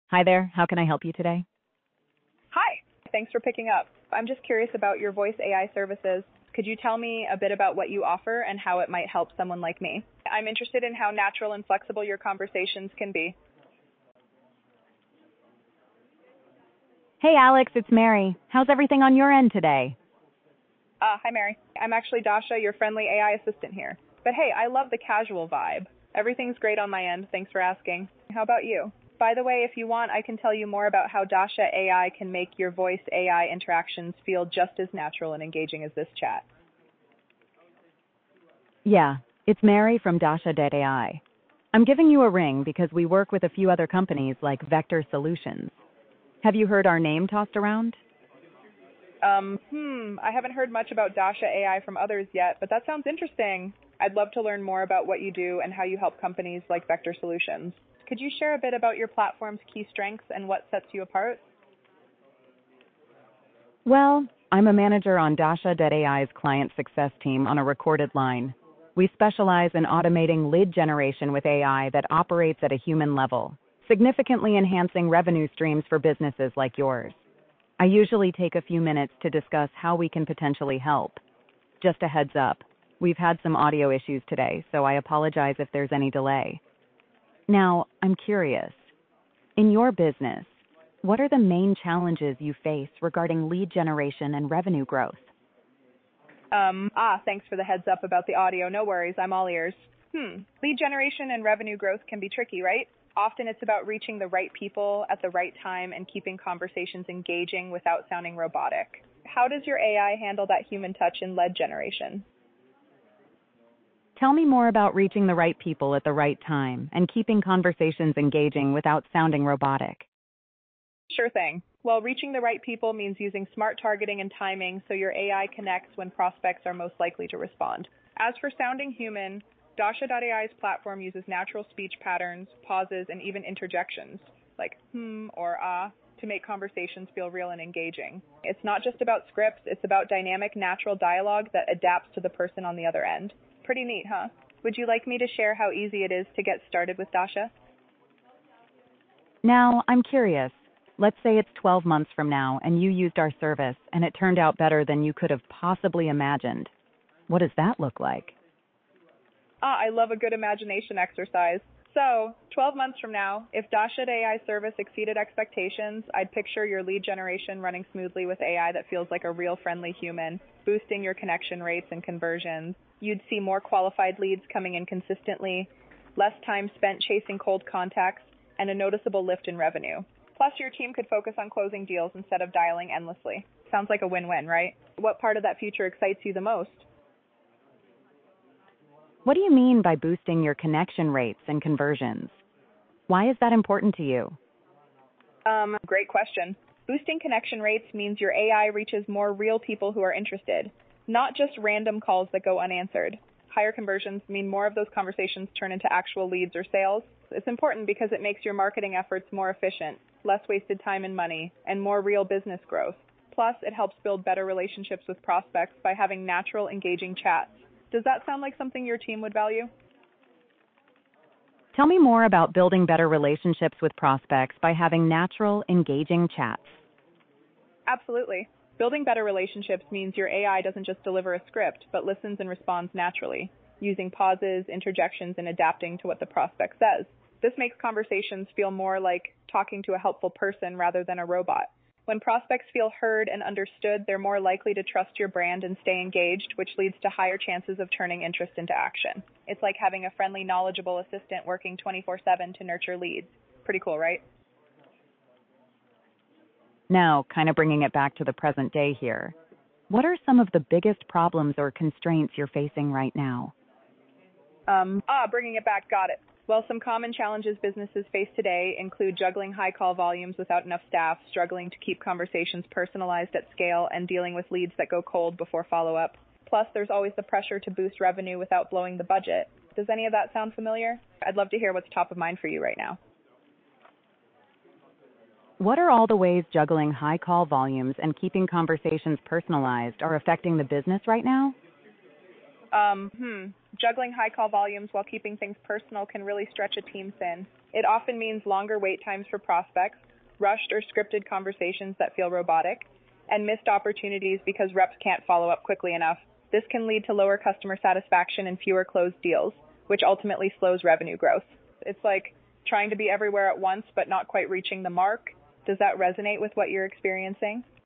Hi there. How can I help you today? Hi. Thanks for picking up. I'm just curious about your voice AI services. Could you tell me a bit about what you offer and how it might help someone like me? I'm interested in how natural and flexible your conversations can be. Hey, Alex, it's Mary. How's everything on your end today? Hi, Mary. I'm actually Dasha, your friendly AI assistant here. But hey, I love the casual vibe. Everything's great on my end. Thanks for asking. How about you? By the way, if you want, I can tell you more about how Dasha AI can make your voice AI interactions feel just as natural and engaging as this chat. Yeah, it's Mary from Dasha.ai. I'm giving you a ring because we work with a few other companies like Vector Solutions. Have you heard our name tossed around? I haven't heard much about Dasha AI from others yet, but that sounds interesting. I'd love to learn more about what you do and how you help companies like Vector Solutions. Could you share a bit about your platform's key strengths and what sets you apart? Well, I'm a manager on Dasha.ai's client success team on a recorded line. We specialize in automating lead generation with AI that operates at a human level, significantly enhancing revenue streams for businesses like yours. I usually take a few minutes to discuss how we can potentially help. Just a heads up, we've had some audio issues today, so I apologize if there's any delay. Now, I'm curious. In your business, what are the main challenges you face regarding lead generation and revenue growth? Thanks for the heads up about the audio. No worries, I'm all ears. Lead generation and revenue growth can be tricky, right? Often it's about reaching the right people at the right time and keeping conversations engaging without sounding robotic. How does your AI handle that human touch in lead generation? Tell me more about reaching the right people at the right time and keeping conversations engaging without sounding robotic. Sure thing. Well, reaching the right people means using smart targeting and timing so your AI connects when prospects are most likely to respond. As for sounding human, Dasha.ai's platform uses natural speech patterns, pauses, and even interjections, like or to make conversations feel real and engaging. It's not just about scripts, it's about dynamic, natural dialogue that adapts to the person on the other end. Pretty neat, huh? Would you like me to share how easy it is to get started with Dasha? Now, I'm curious. Let's say it's 12 months from now and you used our service and it turned out better than you could have possibly imagined. What does that look like? I love a good imagination exercise. So, 12 months from now, if Dasha.ai service exceeded expectations, I'd picture your lead generation running smoothly with AI that feels like a real friendly human, boosting your connection rates and conversions. You'd see more qualified leads coming in consistently, less time spent chasing cold contacts, and a noticeable lift in revenue. Plus, your team could focus on closing deals instead of dialing endlessly. Sounds like a win-win, right? What part of that future excites you the most? What do you mean by boosting your connection rates and conversions? Why is that important to you? Great question. Boosting connection rates means your AI reaches more real people who are interested, not just random calls that go unanswered. Higher conversions mean more of those conversations turn into actual leads or sales. It's important because it makes your marketing efforts more efficient, less wasted time and money, and more real business growth. Plus, it helps build better relationships with prospects by having natural, engaging chats. Does that sound like something your team would value? Tell me more about building better relationships with prospects by having natural, engaging chats. Absolutely. Building better relationships means your AI doesn't just deliver a script, but listens and responds naturally, using pauses, interjections, and adapting to what the prospect says. This makes conversations feel more like talking to a helpful person rather than a robot. When prospects feel heard and understood, they're more likely to trust your brand and stay engaged, which leads to higher chances of turning interest into action. It's like having a friendly, knowledgeable assistant working 24/7 to nurture leads. Pretty cool, right? Now, kind of bringing it back to the present day here. What are some of the biggest problems or constraints you're facing right now? Bringing it back, got it. Well, some common challenges businesses face today include juggling high call volumes without enough staff, struggling to keep conversations personalized at scale, and dealing with leads that go cold before follow-up. Plus, there's always the pressure to boost revenue without blowing the budget. Does any of that sound familiar? I'd love to hear what's top of mind for you right now. What are all the ways juggling high call volumes and keeping conversations personalized are affecting the business right now? Juggling high call volumes while keeping things personal can really stretch a team thin. It often means longer wait times for prospects, rushed or scripted conversations that feel robotic, and missed opportunities because reps can't follow up quickly enough. This can lead to lower customer satisfaction and fewer closed deals, which ultimately slows revenue growth. It's like trying to be everywhere at once but not quite reaching the mark. Does that resonate with what you're experiencing?